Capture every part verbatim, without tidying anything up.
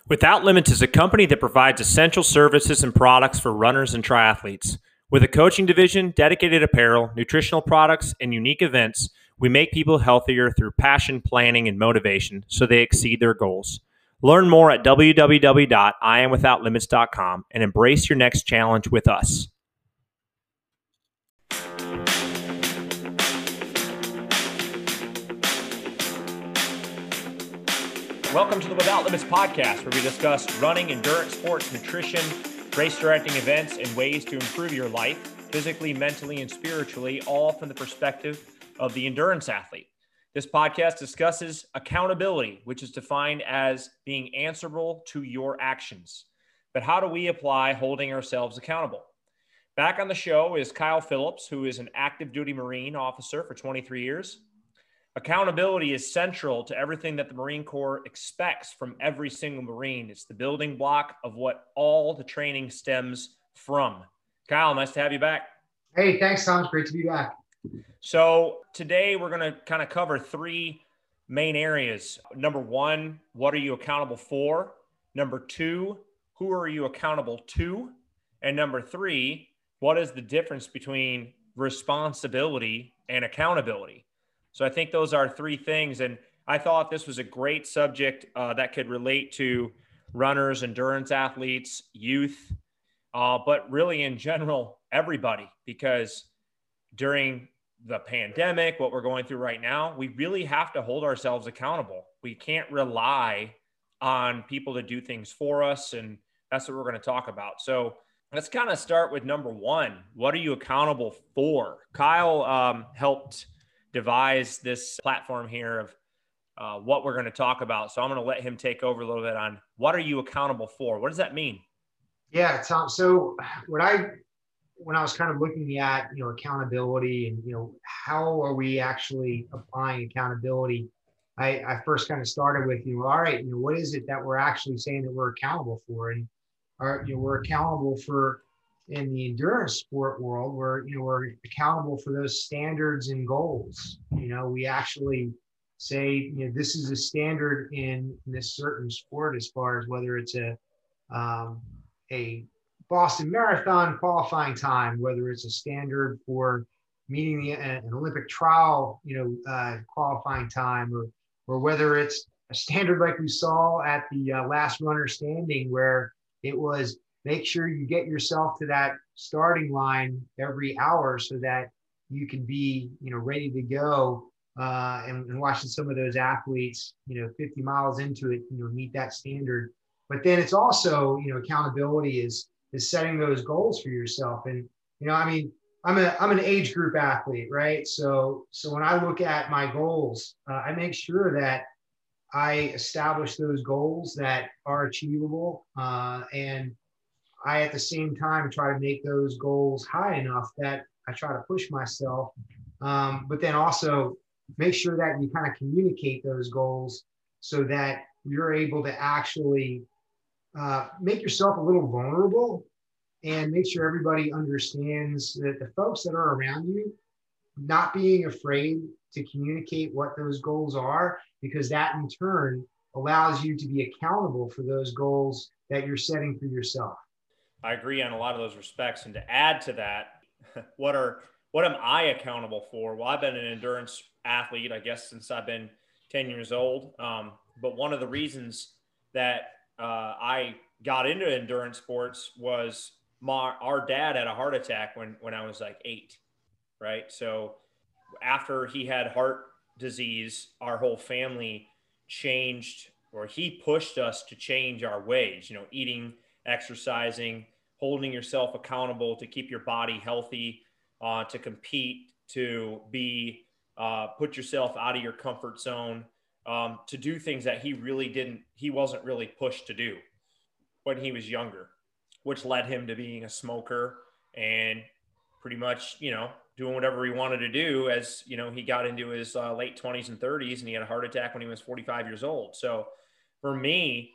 Without Limits is a company that provides essential services and products for runners and triathletes. With a coaching division, dedicated apparel, nutritional products, and unique events, we make people healthier through passion, planning, and motivation so they exceed their goals. Learn more at w w w dot i am without limits dot com and embrace your next challenge with us. Welcome to the Without Limits podcast, where we discuss running, endurance sports, nutrition, race directing events, and ways to improve your life physically, mentally, and spiritually, all from the perspective of the endurance athlete. This podcast discusses accountability, which is defined as being answerable to your actions. But how do we apply holding ourselves accountable? Back on the show is Kyle Phillips, who is an active duty Marine officer for twenty-three years. Accountability is central to everything that the Marine Corps expects from every single Marine. It's the building block of what all the training stems from. Kyle, nice to have you back. Hey, thanks, Tom. It's great to be back. So today we're going to kind of cover three main areas. Number one, what are you accountable for? Number two, who are you accountable to? And number three, what is the difference between responsibility and accountability? So I think those are three things. And I thought this was a great subject uh, that could relate to runners, endurance athletes, youth, uh, but really in general, everybody, because during the pandemic, what we're going through right now, we really have to hold ourselves accountable. We can't rely on people to do things for us. And that's what we're going to talk about. So let's kind of start with number one. What are you accountable for? Kyle um, helped devise this platform here of uh, what we're going to talk about. So I'm going to let him take over a little bit on what are you accountable for? What does that mean? Yeah, Tom. So what I, when I was kind of looking at, you know, accountability and, you know, how are we actually applying accountability? I, I first kind of started with, you know, all right, you know, what is it that we're actually saying that we're accountable for? And are, you know, we're accountable for, in the endurance sport world, we're, you know, we're accountable for those standards and goals. You know, we actually say, you know, this is a standard in, in this certain sport, as far as whether it's a, um, a Boston Marathon qualifying time, whether it's a standard for meeting the, an Olympic trial, you know, uh, qualifying time, or, or whether it's a standard like we saw at the uh, last runner standing, where it was make sure you get yourself to that starting line every hour so that you can be, you know, ready to go. Uh, and, and watching some of those athletes, you know, fifty miles into it, you know, meet that standard. But then it's also, you know, accountability is is setting those goals for yourself. And, you know, I mean, I'm a I'm an age group athlete, right? So so when I look at my goals, uh, I make sure that I establish those goals that are achievable, uh, and I, at the same time, try to make those goals high enough that I try to push myself, um, but then also make sure that you kind of communicate those goals so that you're able to actually uh, make yourself a little vulnerable and make sure everybody understands that the folks that are around you, not being afraid to communicate what those goals are, because that in turn allows you to be accountable for those goals that you're setting for yourself. I agree on a lot of those respects. And to add to that, what are what am I accountable for? Well, I've been an endurance athlete, I guess, since I've been ten years old. Um, but one of the reasons that uh, I got into endurance sports was my, our dad had a heart attack when, when I was like eight, right? So after he had heart disease, our whole family changed, or he pushed us to change our ways, you know, eating, exercising, holding yourself accountable to keep your body healthy, uh, to compete, to be, uh, put yourself out of your comfort zone, um, to do things that he really didn't, he wasn't really pushed to do when he was younger, which led him to being a smoker and pretty much, you know, doing whatever he wanted to do as, you know, he got into his uh, late twenties and thirties, and he had a heart attack when he was forty-five years old. So for me,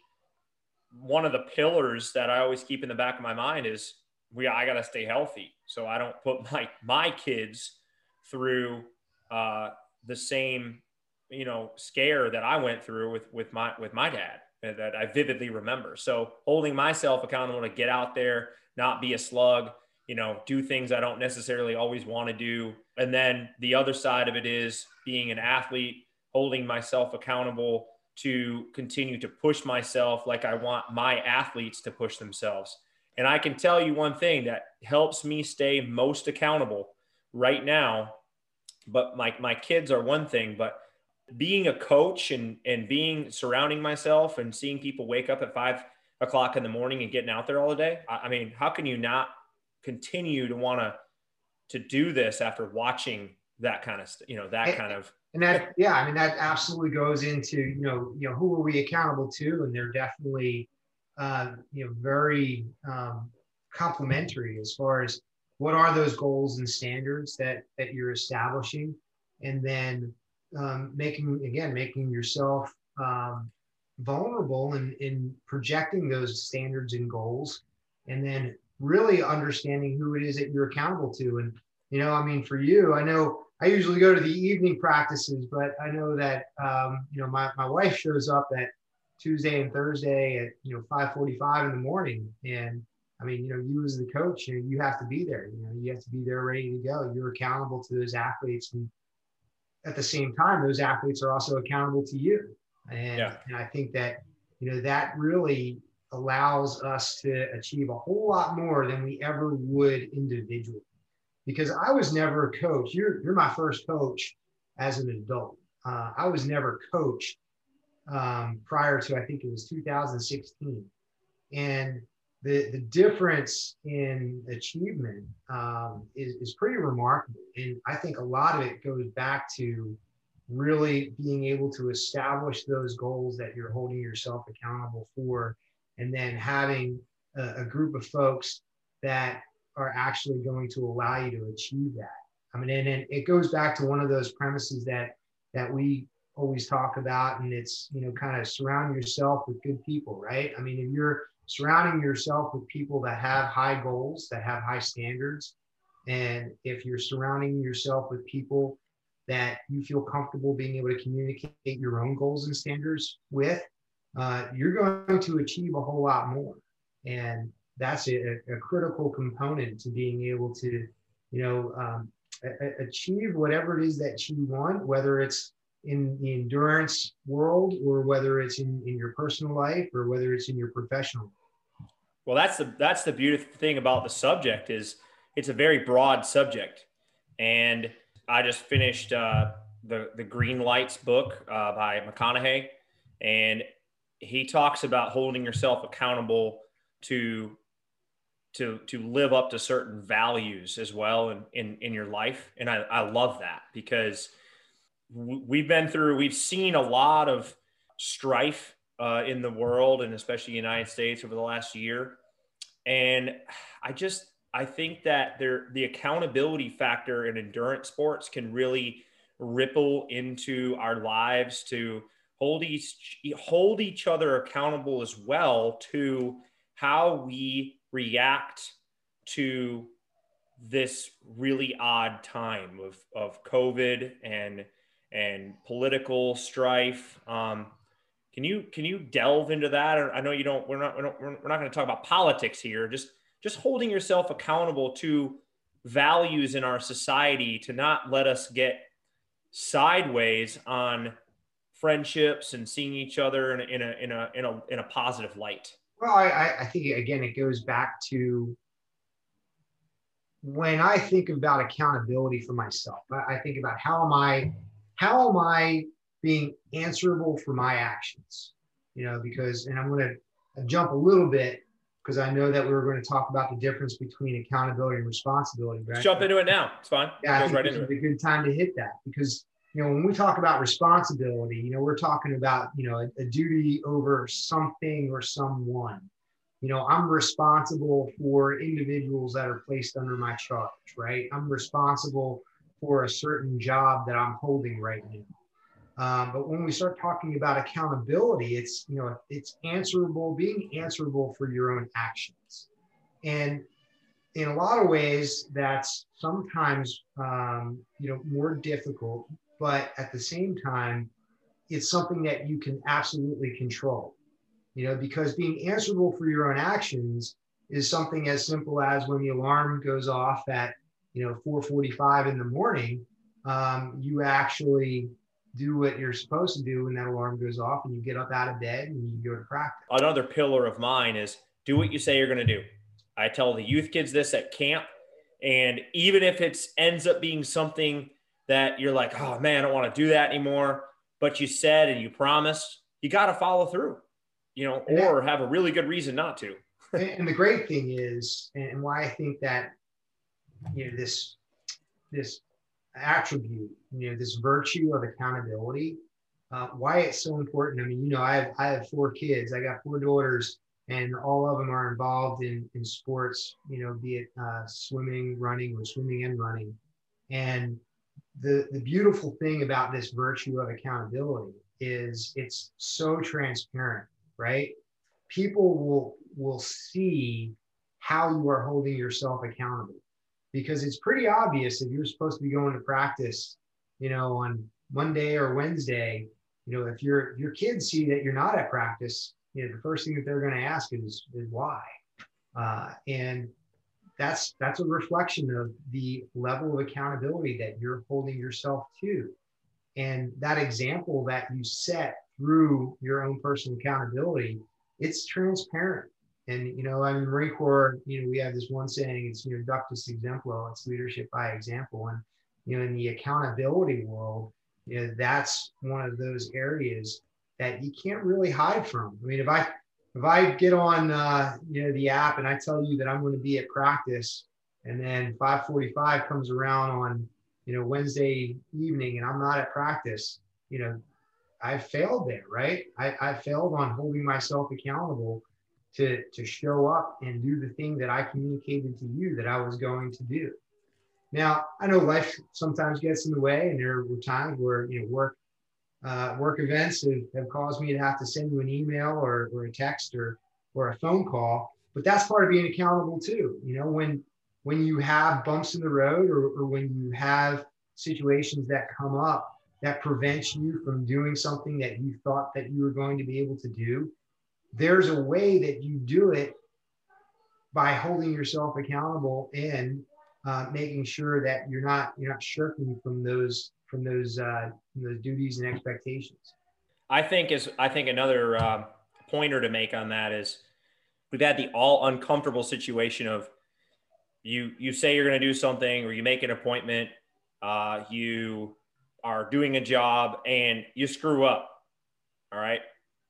one of the pillars that I always keep in the back of my mind is we, I got to stay healthy. So I don't put my, my kids through uh, the same, you know, scare that I went through with, with my, with my dad. that I vividly remember. So holding myself accountable to get out there, not be a slug, you know, do things I don't necessarily always want to do. And then the other side of it is being an athlete, holding myself accountable to continue to push myself like I want my athletes to push themselves. And I can tell you one thing that helps me stay most accountable right now, but my, my kids are one thing, but being a coach and, and being surrounding myself and seeing people wake up at five o'clock in the morning and getting out there all the day. I, I mean, how can you not continue to want to, to do this after watching that kind of, you know, that and, kind of, and that, yeah, I mean, that absolutely goes into, you know, you know, who are we accountable to? And they're definitely, uh, you know, very um, complementary as far as what are those goals and standards that, that you're establishing, and then um, making, again, making yourself um, vulnerable in, in projecting those standards and goals, and then really understanding who it is that you're accountable to. And, you know, I mean, for you, I know I usually go to the evening practices, but I know that, um, you know, my, my wife shows up at Tuesday and Thursday at, you know, five forty-five in the morning. And I mean, you know, you as the coach, you know, you have to be there, you know, you have to be there ready to go. You're accountable to those athletes. And at the same time, those athletes are also accountable to you. And, yeah. and I think that, you know, that really allows us to achieve a whole lot more than we ever would individually. Because I was never a coach. You're, you're my first coach as an adult. Uh, I was never coached um, prior to, I think it was two thousand sixteen. And the, the difference in achievement um, is, is pretty remarkable. And I think a lot of it goes back to really being able to establish those goals that you're holding yourself accountable for, and then having a, a group of folks that are actually going to allow you to achieve that. I mean, and, and it goes back to one of those premises that that we always talk about, and it's, you know, kind of surround yourself with good people, right? I mean, if you're surrounding yourself with people that have high goals, that have high standards, and if you're surrounding yourself with people that you feel comfortable being able to communicate your own goals and standards with, uh, you're going to achieve a whole lot more. And that's a, a critical component to being able to, you know, um, a, achieve whatever it is that you want, whether it's in the endurance world or whether it's in, in your personal life or whether it's in your professional life. Well, that's the, that's the beautiful thing about the subject is it's a very broad subject. And I just finished uh, the, the Green Lights book uh, by McConaughey. And he talks about holding yourself accountable to to to live up to certain values as well in, in, in your life. And I, I love that because we've been through, we've seen a lot of strife uh, in the world and especially the United States over the last year. And I just, I think that there, the accountability factor in endurance sports can really ripple into our lives to hold each, hold each other accountable as well to how we react to this really odd time of, of COVID and, and political strife. Um, can you, can you delve into that? Or I know you don't, we're not, we're not, we're not going to talk about politics here. Just, just holding yourself accountable to values in our society to not let us get sideways on friendships and seeing each other in a, in a, in a, in a, in a positive light. Well, I, I think, again, it goes back to when I think about accountability for myself, I, I think about how am I, how am I being answerable for my actions, you know, because, and I'm going to jump a little bit because I know that we were going to talk about the difference between accountability and responsibility. Right? Let's jump into it now. It's fine. Yeah, I think right this is a good time to hit that because, you know, when we talk about responsibility, you know, we're talking about, you know, a, a duty over something or someone. You know, I'm responsible for individuals that are placed under my charge, right? I'm responsible for a certain job that I'm holding right now. Um, but when we start talking about accountability, it's, you know, it's answerable, being answerable for your own actions. And in a lot of ways, that's sometimes, um, you know, more difficult, but at the same time, it's something that you can absolutely control. you know, because being answerable for your own actions is something as simple as when the alarm goes off at, you know, four forty-five in the morning, um, you actually do what you're supposed to do when that alarm goes off, and you get up out of bed and you go to practice. Another pillar of mine is do what you say you're going to do. I tell the youth kids this at camp. And even if it ends up being something that you're like, oh man, I don't want to do that anymore, but you said and you promised, you got to follow through, you know, or have a really good reason not to. And the great thing is, and why I think that, you know, this, this attribute, you know, this virtue of accountability, uh, why it's so important. I mean, you know, I have, I have four kids, I got four daughters, and all of them are involved in, in sports, you know, be it uh, swimming, running, or swimming and running. And the, the beautiful thing about this virtue of accountability is it's so transparent, right? People will, will see how you are holding yourself accountable, because it's pretty obvious if you're supposed to be going to practice, you know, on Monday or Wednesday, you know, if your, your kids see that you're not at practice, you know, the first thing that they're going to ask is, is why. Uh, and that's, that's a reflection of the level of accountability that you're holding yourself to. And that example that you set through your own personal accountability, it's transparent. And, you know, I mean, Marine Corps, you know, we have this one saying, it's, you know, ductus exemplo, it's leadership by example. And, you know, in the accountability world, you know, that's one of those areas that you can't really hide from. I mean, if I, if I get on, uh, you know, the app and I tell you that I'm going to be at practice, and then five forty-five comes around on, you know, Wednesday evening and I'm not at practice, you know, I failed there, right? I, I failed on holding myself accountable to, to show up and do the thing that I communicated to you that I was going to do. Now, I know life sometimes gets in the way, and there were times where, you know, work, uh, work events have, have caused me to have to send you an email or, or a text or, or a phone call, but that's part of being accountable too. You know, when, when you have bumps in the road, or, or when you have situations that come up that prevent you from doing something that you thought that you were going to be able to do, there's a way that you do it by holding yourself accountable and uh, making sure that you're not you're not shirking from those from those uh, from those duties and expectations. I think is I think another uh, pointer to make on that is we've had the all uncomfortable situation of you you say you're going to do something, or you make an appointment, uh, you are doing a job and you screw up. All right.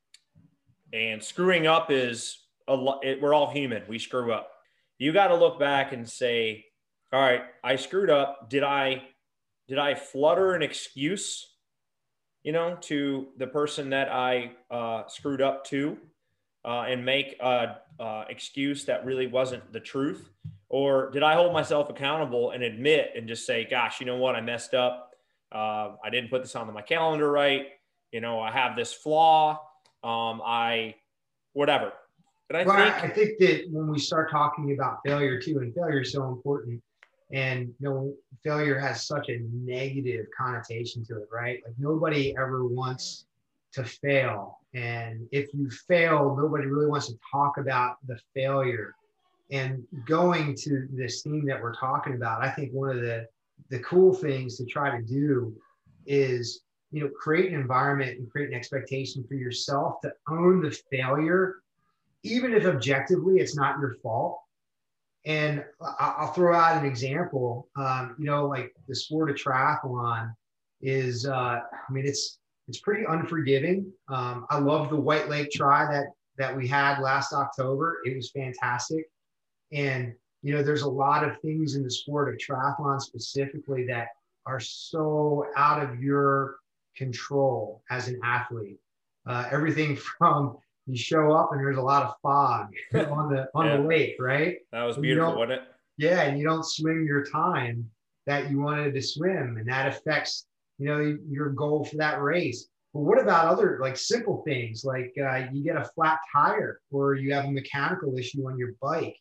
And screwing up is a lot. We're all human. We screw up. You got to look back and say, all right, I screwed up. Did I, did I flutter an excuse, you know, to the person that I uh, screwed up to uh, and make a, a excuse that really wasn't the truth? Or did I hold myself accountable and admit and just say, gosh, you know what? I messed up. Uh, I didn't put this on my calendar right. You know, I have this flaw. Um, I, whatever. But I well, think, I think that when we start talking about failure too, and failure is so important, and, you know, failure has such a negative connotation to it, right? Like nobody ever wants to fail. And if you fail, nobody really wants to talk about the failure. And going to this theme that we're talking about, I think one of the, the cool things to try to do is, you know, create an environment and create an expectation for yourself to own the failure, even if objectively it's not your fault. And I'll throw out an example. Um, you know, like the sport of triathlon is, uh, I mean, it's it's pretty unforgiving. Um, I love the White Lake Tri that that we had last October. It was fantastic. And, you know, there's a lot of things in the sport of triathlon specifically that are so out of your control as an athlete. Uh, everything from you show up and there's a lot of fog on the on yeah. the lake, right? That was beautiful, wasn't it? Yeah, and you don't swim your time that you wanted to swim, and that affects, you know, your goal for that race. But what about other like simple things like uh, you get a flat tire, or you have a mechanical issue on your bike,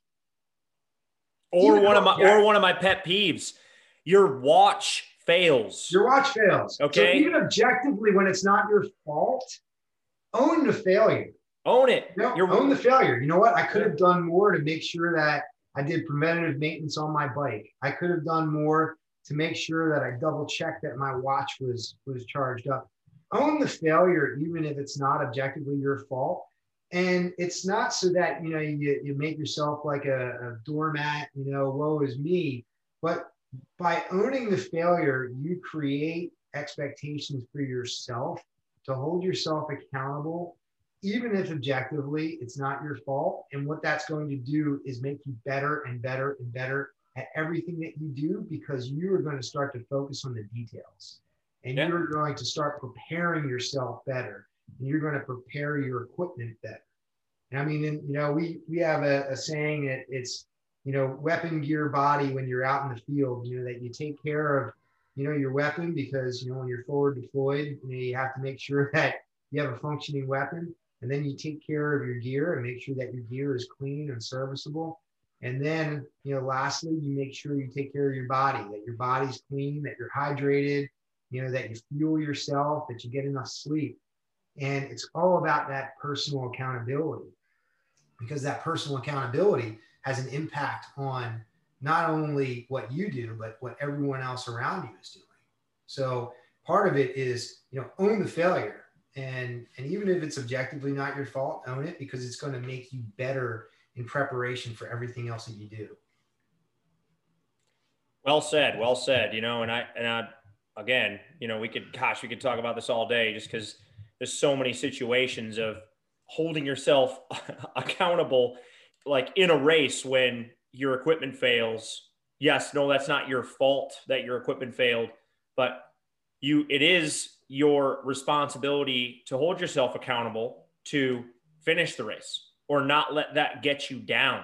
or Even one of my yeah. or one of my pet peeves, your watch fails. Your watch fails. Okay. So even objectively, when it's not your fault, own the failure. Own it. You know, You're own the failure. You know what? I could have done more to make sure that I did preventative maintenance on my bike. I could have done more to make sure that I double checked that my watch was was charged up. Own the failure, even if it's not objectively your fault. And it's not so that, you know, you, you make yourself like a, a doormat, you know, woe is me. But by owning the failure, you create expectations for yourself to hold yourself accountable, even if objectively it's not your fault. And what that's going to do is make you better and better and better at everything that you do, because you are going to start to focus on the details, and yeah. you're going to start preparing yourself better, and you're going to prepare your equipment better. And I mean, and, you know, we, we have a, a saying that it's, you know, weapon, gear, body when you're out in the field, you know, that you take care of, you know, your weapon, because, you know, when you're forward deployed, you know, you have to make sure that you have a functioning weapon, and then you take care of your gear and make sure that your gear is clean and serviceable. And then, you know, lastly, you make sure you take care of your body, that your body's clean, that you're hydrated, you know, that you fuel yourself, that you get enough sleep. And it's all about that personal accountability, because that personal accountability has an impact on not only what you do, but what everyone else around you is doing. So part of it is, you know, own the failure. And, and even if it's objectively not your fault, own it, because it's going to make you better in preparation for everything else that you do. Well said, well said, you know, and I, and I, again, you know, we could, gosh, we could talk about this all day, just because there's so many situations of holding yourself accountable, like in a race when your equipment fails. Yes, no, that's not your fault that your equipment failed, but you, it is your responsibility to hold yourself accountable to finish the race, or not let that get you down.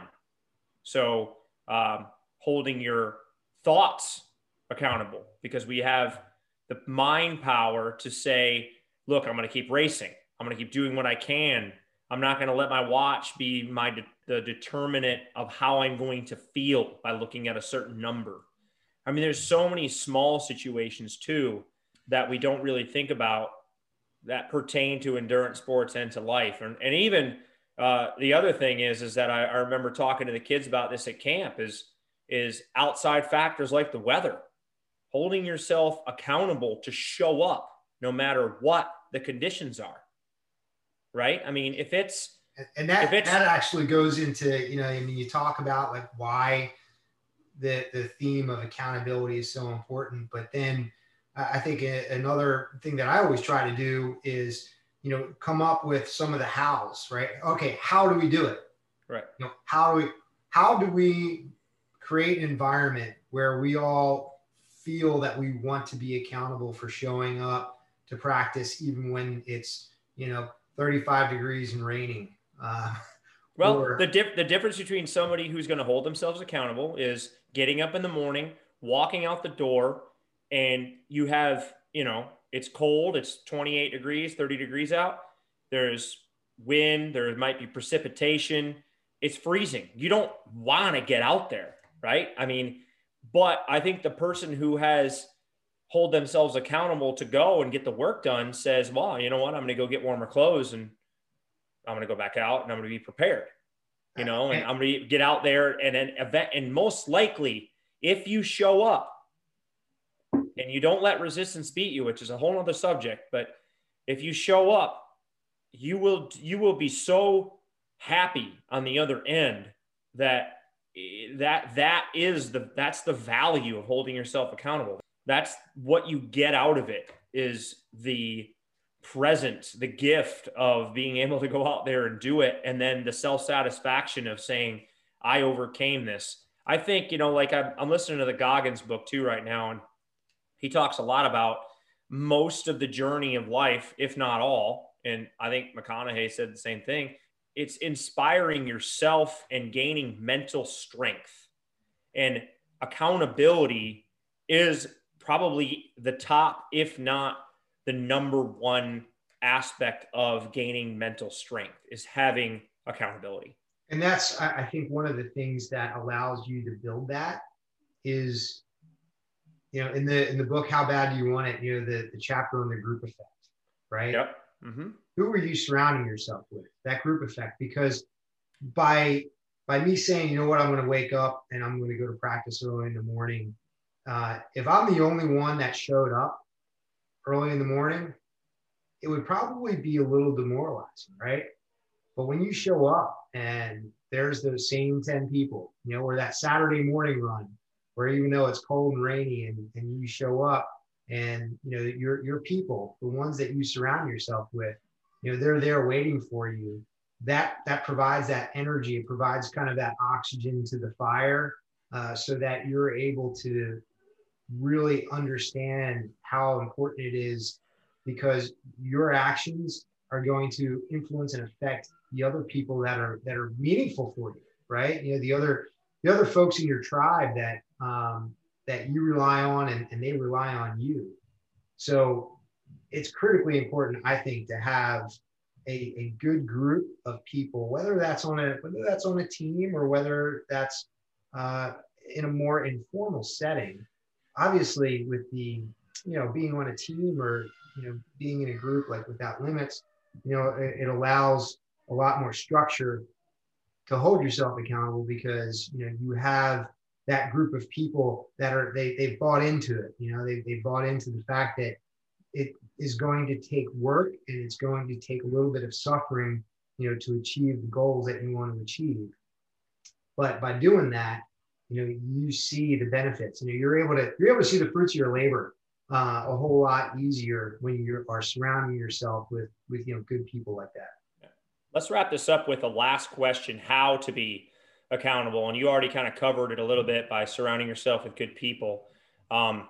So um, holding your thoughts accountable, because we have the mind power to say, look, I'm going to keep racing. I'm going to keep doing what I can. I'm not going to let my watch be my de- the determinant of how I'm going to feel by looking at a certain number. I mean, there's so many small situations too that we don't really think about that pertain to endurance sports and to life. And, and even uh, the other thing is, is that I, I remember talking to the kids about this at camp is, is outside factors like the weather, holding yourself accountable to show up no matter what the conditions are. Right. I mean, if it's, and that, if it's, that actually goes into, you know, I mean, you talk about like why the, the theme of accountability is so important, but then I think another thing that I always try to do is, you know, come up with some of the hows, right? Okay. How do we do it? Right. You know, how do we, how do we create an environment where we all feel that we want to be accountable for showing up to practice, even when it's, you know, thirty-five degrees and raining. Uh, well, or, the dif- the difference between somebody who's going to hold themselves accountable is getting up in the morning, walking out the door, and you have, you know, it's cold, it's twenty-eight degrees, thirty degrees out. There's wind, there might be precipitation. It's freezing. You don't want to get out there, right? I mean, but I think the person who has hold themselves accountable to go and get the work done says, well, you know what, I'm going to go get warmer clothes and I'm going to go back out and I'm going to be prepared, you know, and I'm going to get out there and an event. And most likely, if you show up and you don't let resistance beat you, which is a whole other subject, but if you show up, you will, you will be so happy on the other end that that, that is the, that's the value of holding yourself accountable. That's what you get out of it, is the present, the gift of being able to go out there and do it. And then the self-satisfaction of saying, I overcame this. I think, you know, like I'm, I'm listening to the Goggins book too right now, and he talks a lot about most of the journey of life, if not all. And I think McConaughey said the same thing. It's inspiring yourself and gaining mental strength, and accountability is probably the top, if not the number one aspect of gaining mental strength, is having accountability. And that's, I think, one of the things that allows you to build that is, you know, in the, in the book, How Bad Do You Want It? You know, the, the chapter on the group effect, right? Yep. Mm-hmm. who are you surrounding yourself with? That group effect, because by by me saying, you know what, I'm going to wake up and I'm going to go to practice early in the morning. Uh, if I'm the only one that showed up early in the morning, it would probably be a little demoralizing, right? But when you show up and there's those same ten people, you know, or that Saturday morning run, where even though it's cold and rainy and, and you show up and, you know, your, your people, the ones that you surround yourself with, you know, they're there waiting for you. That, that provides that energy. It provides kind of that oxygen to the fire, uh, so that you're able to really understand how important it is, because your actions are going to influence and affect the other people that are that are meaningful for you, right? You know, the other the other folks in your tribe that um, that you rely on and, and they rely on you. So it's critically important, I think, to have a, a good group of people, whether that's on a whether that's on a team or whether that's uh, in a more informal setting. Obviously, with the, you know, being on a team or, you know, being in a group like Without Limits, you know, it, it allows a lot more structure to hold yourself accountable, because, you know, you have that group of people that are, they, they've bought into it. You know, they, they bought into the fact that it is going to take work and it's going to take a little bit of suffering, you know, to achieve the goals that you want to achieve. But by doing that, you know, you see the benefits. You know, you're able to you're able to see the fruits of your labor uh, a whole lot easier when you are surrounding yourself with with you know good people like that. Yeah. Let's wrap this up with a last question: how to be accountable? And you already kind of covered it a little bit by surrounding yourself with good people. Um,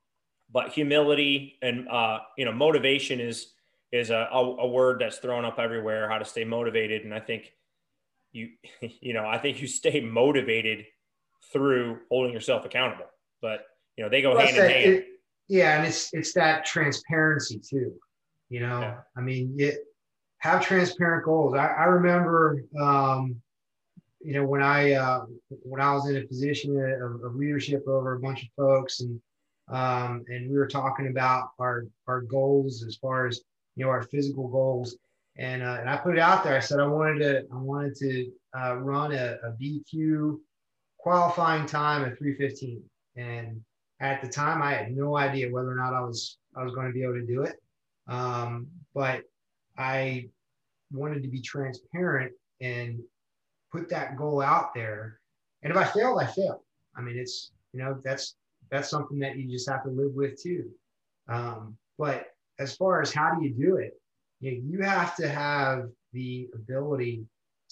but humility and uh, you know, motivation is is a, a, a word that's thrown up everywhere. How to stay motivated, and I think you you know I think you stay motivated through holding yourself accountable, but you know, they go Plus hand in that, hand. It, yeah. And it's, it's that transparency too, you know, yeah. I mean, it, have transparent goals. I, I remember, um, you know, when I, uh, when I was in a position of, of leadership over a bunch of folks, and, um, and we were talking about our, our goals as far as, you know, our physical goals. And, uh, and I put it out there. I said, I wanted to, I wanted to, uh, run a, a B Q qualifying time at three fifteen. And at the time, I had no idea whether or not I was, I was going to be able to do it. Um, but I wanted to be transparent and put that goal out there. And if I failed, I failed. I mean, it's, you know, that's, that's something that you just have to live with too. Um, but as far as how do you do it, you know, you have to have the ability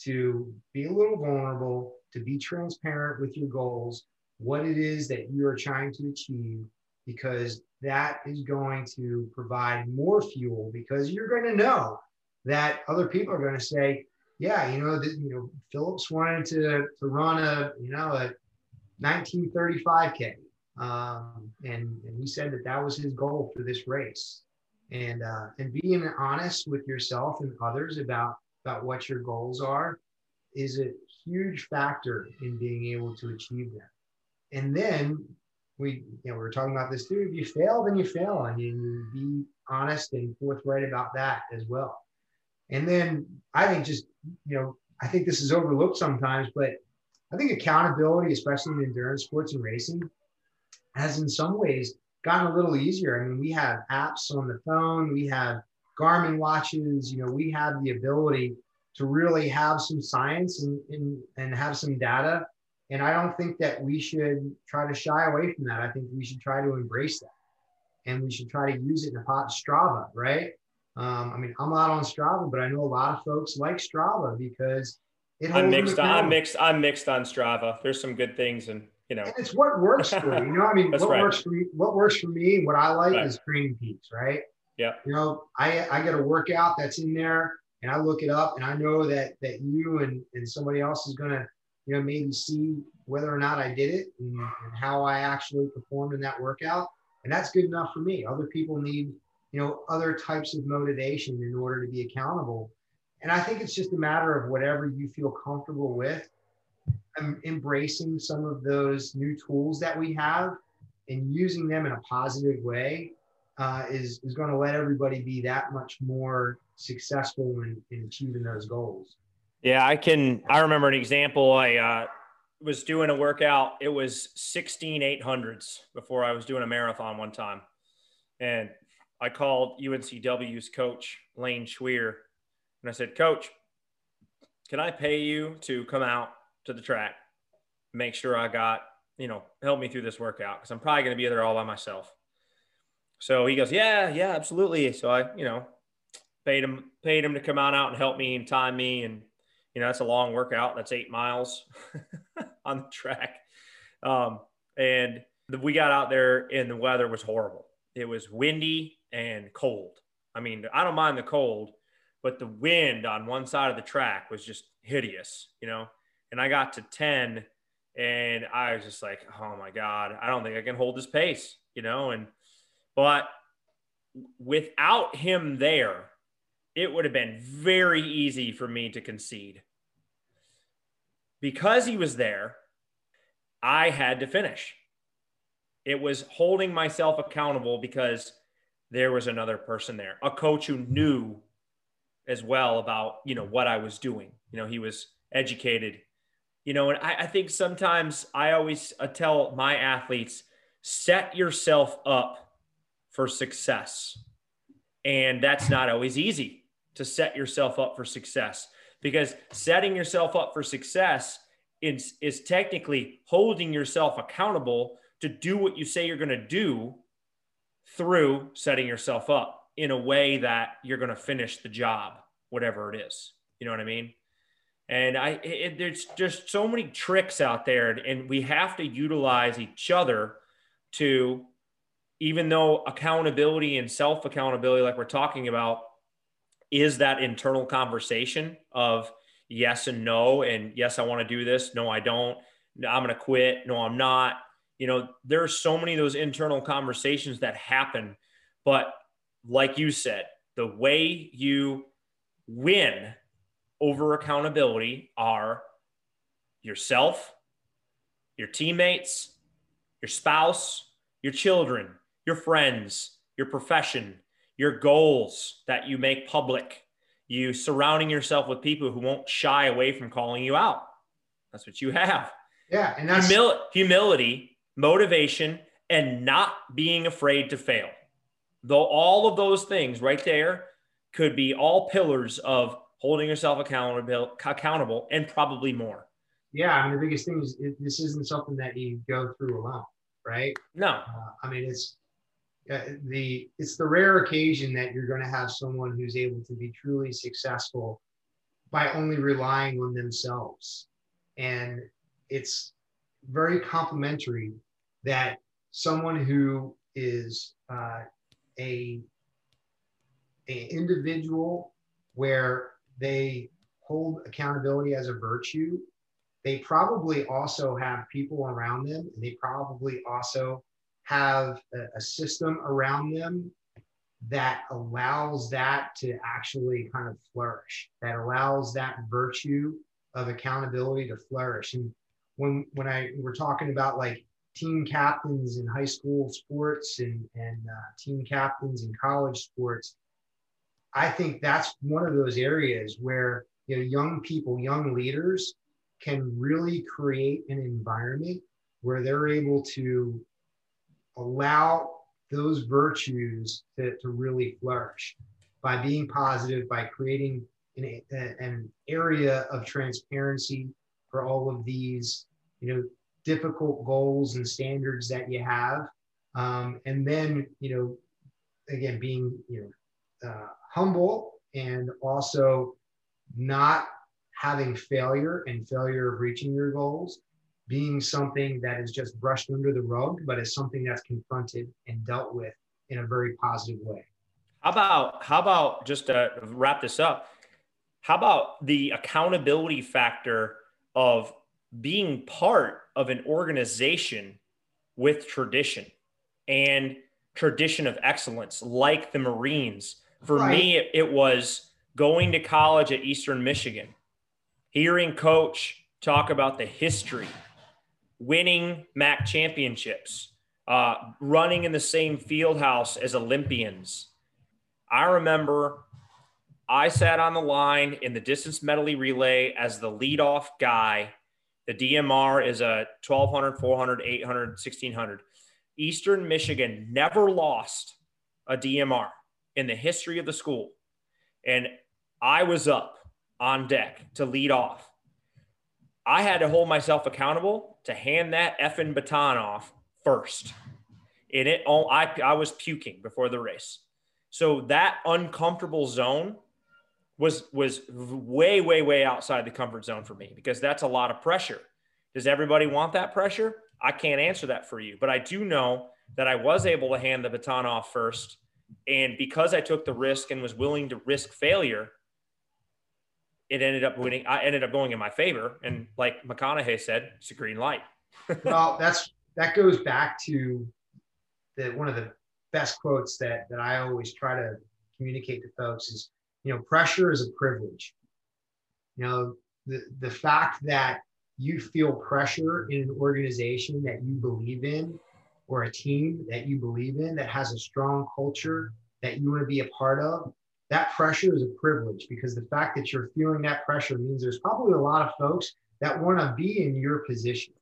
to be a little vulnerable, to be transparent with your goals, what it is that you are trying to achieve, because that is going to provide more fuel, because you're going to know that other people are going to say, yeah, you know, that, you know, Phillips wanted to, to run a, you know, a nineteen thirty-five K. Um, and, and he said that that was his goal for this race. And, uh, and being honest with yourself and others about, about what your goals are is a huge factor in being able to achieve them. And then we, you know, we were talking about this too. If you fail, then you fail, and you be honest and forthright about that as well. And then I think just, you know, I think this is overlooked sometimes, but I think accountability, especially in endurance sports and racing, has in some ways gotten a little easier. I mean, we have apps on the phone, we have Garmin watches, you know, we have the ability to really have some science and, and, and have some data. And I don't think that we should try to shy away from that. I think we should try to embrace that. And we should try to use it in a pot Strava, right? Um, I mean, I'm not on Strava, but I know a lot of folks like Strava because it holds I'm mixed. On, I'm mixed. I'm mixed on Strava. There's some good things, and you know, and it's what works for you. You know, I mean, what right. works for me, what works for me, what I like right. is Training Peaks, right? Yeah. You know, I I get a workout that's in there, and I look it up, and I know that that you and and somebody else is gonna, you know, maybe see whether or not I did it and, and how I actually performed in that workout, and that's good enough for me. Other people need, you know, other types of motivation in order to be accountable. And I think it's just a matter of whatever you feel comfortable with. I'm embracing some of those new tools that we have and using them in a positive way uh, is, is going to let everybody be that much more successful in, in achieving those goals. Yeah, I can, I remember an example. I uh, was doing a workout. It was sixteen eight hundreds before I was doing a marathon one time. And I called U N C W's coach, Lane Schweer, and I said, Coach, can I pay you to come out to the track, make sure I got, you know, help me through this workout? Because I'm probably going to be there all by myself. So he goes, yeah, yeah, absolutely. So I, you know, paid him, paid him to come on out and help me and time me. And, you know, that's a long workout. That's eight miles on the track. Um, and we got out there and the weather was horrible. It was windy and cold. I mean, I don't mind the cold, but the wind on one side of the track was just hideous, you know? And I got to ten and I was just like, oh my God, I don't think I can hold this pace, you know? And, but without him there, it would have been very easy for me to concede. Because he was there, I had to finish. It was holding myself accountable because there was another person there, a coach who knew as well about, you know, what I was doing. You know, he was educated, you know, and I, I think sometimes I always uh, tell my athletes, set yourself up for success. And that's not always easy to set yourself up for success, because setting yourself up for success is, is technically holding yourself accountable to do what you say you're going to do through setting yourself up in a way that you're going to finish the job, whatever it is. You know what I mean? And I, it, there's just so many tricks out there, and we have to utilize each other to, even though accountability and self-accountability, like we're talking about, is that internal conversation of yes and no, and yes, I want to do this. No, I don't. I'm going to quit. No, I'm not. You know, there's so many of those internal conversations that happen, but like you said, the way you win over accountability are yourself, your teammates, your spouse, your children, your friends, your profession, your goals that you make public, you surrounding yourself with people who won't shy away from calling you out. That's what you have. Yeah. And that's Humil- humility, motivation, and not being afraid to fail. Though all of those things right there could be all pillars of holding yourself accountable, accountable and probably more. Yeah. I mean, the biggest thing is it, this isn't something that you go through alone, right? No. Uh, I mean, it's uh, the, it's the rare occasion that you're going to have someone who's able to be truly successful by only relying on themselves. And it's very complimentary that someone who is uh, a, a individual where they hold accountability as a virtue, they probably also have people around them, and they probably also have a, a system around them that allows that to actually kind of flourish, that allows that virtue of accountability to flourish. And when when I we're talking about like team captains in high school sports and and uh, team captains in college sports, I think that's one of those areas where, you know, young people, young leaders can really create an environment where they're able to allow those virtues to, to really flourish by being positive, by creating an, an area of transparency for all of these, you know, difficult goals and standards that you have. Um, and then, you know, again, being, you know, uh, humble and also not having failure and failure of reaching your goals being something that is just brushed under the rug, but is something that's confronted and dealt with in a very positive way. How about, how about just to wrap this up, how about the accountability factor of being part of an organization with tradition and tradition of excellence, like the Marines? For right. me, it, it was going to college at Eastern Michigan, hearing Coach talk about the history, winning M A C championships, uh, running in the same field house as Olympians. I remember I sat on the line in the distance medley relay as the leadoff guy. The D M R is a twelve hundred, four hundred, eight hundred, sixteen hundred. Eastern Michigan never lost a D M R in the history of the school. And I was up on deck to lead off. I had to hold myself accountable to hand that effing baton off first. And it, oh, I, I was puking before the race. So that uncomfortable zone was, was way, way, way outside the comfort zone for me, because that's a lot of pressure. Does everybody want that pressure? I can't answer that for you, but I do know that I was able to hand the baton off first. And because I took the risk and was willing to risk failure, it ended up winning. I ended up going in my favor. And like McConaughey said, it's a green light. Well, that's, that goes back to the, one of the best quotes that, that I always try to communicate to folks is, you know, pressure is a privilege. You know, the, the fact that you feel pressure in an organization that you believe in, or a team that you believe in that has a strong culture that you want to be a part of, that pressure is a privilege, because the fact that you're feeling that pressure means there's probably a lot of folks that want to be in your position.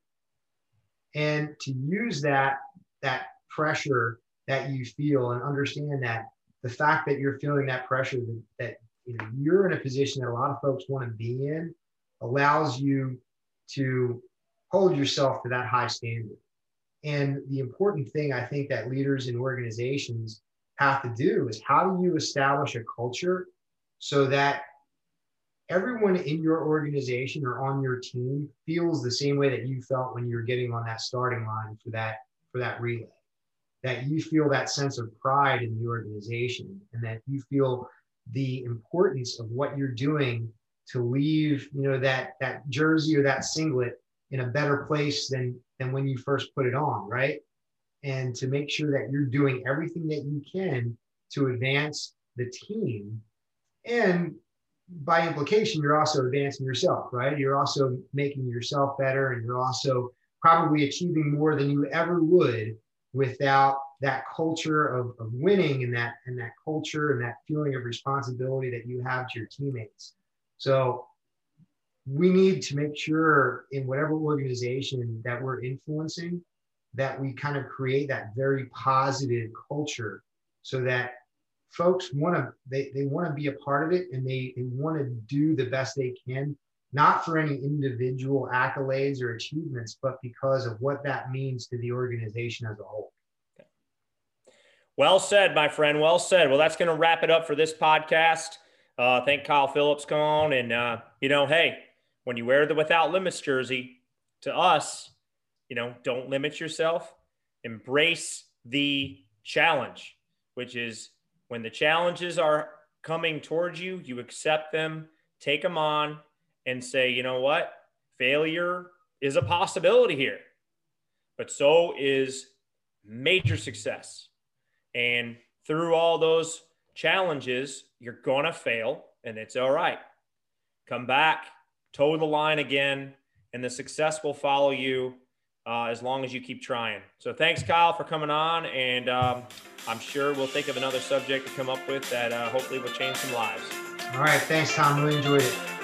And to use that, that pressure that you feel, and understand that the fact that you're feeling that pressure, that, that you know, you're in a position that a lot of folks want to be in, allows you to hold yourself to that high standard. And the important thing I think that leaders in organizations have to do is, how do you establish a culture so that everyone in your organization or on your team feels the same way that you felt when you were getting on that starting line for that, for that relay, that you feel that sense of pride in the organization, and that you feel the importance of what you're doing to leave, you know, that, that jersey or that singlet in a better place than, than when you first put it on, right? And to make sure that you're doing everything that you can to advance the team. And by implication, you're also advancing yourself, right? You're also making yourself better, and you're also probably achieving more than you ever would without that culture of, of winning, and that, and that culture and that feeling of responsibility that you have to your teammates. So we need to make sure in whatever organization that we're influencing, that we kind of create that very positive culture, so that folks want to, they, they want to be a part of it, and they, they want to do the best they can, not for any individual accolades or achievements, but because of what that means to the organization as a whole. Well said, my friend. Well said. Well, that's going to wrap it up for this podcast. Uh, thank Kyle Phillips. Come on. And, uh, you know, hey, when you wear the Without Limits jersey, to us, you know, don't limit yourself. Embrace the challenge, which is when the challenges are coming towards you, you accept them, take them on, and say, you know what? Failure is a possibility here, but so is major success. And through all those challenges, you're going to fail, and it's all right. Come back, toe the line again, and the success will follow you uh, as long as you keep trying. So thanks, Kyle, for coming on. And um, I'm sure we'll think of another subject to come up with that uh, hopefully will change some lives. All right. Thanks, Tom. Really enjoyed it.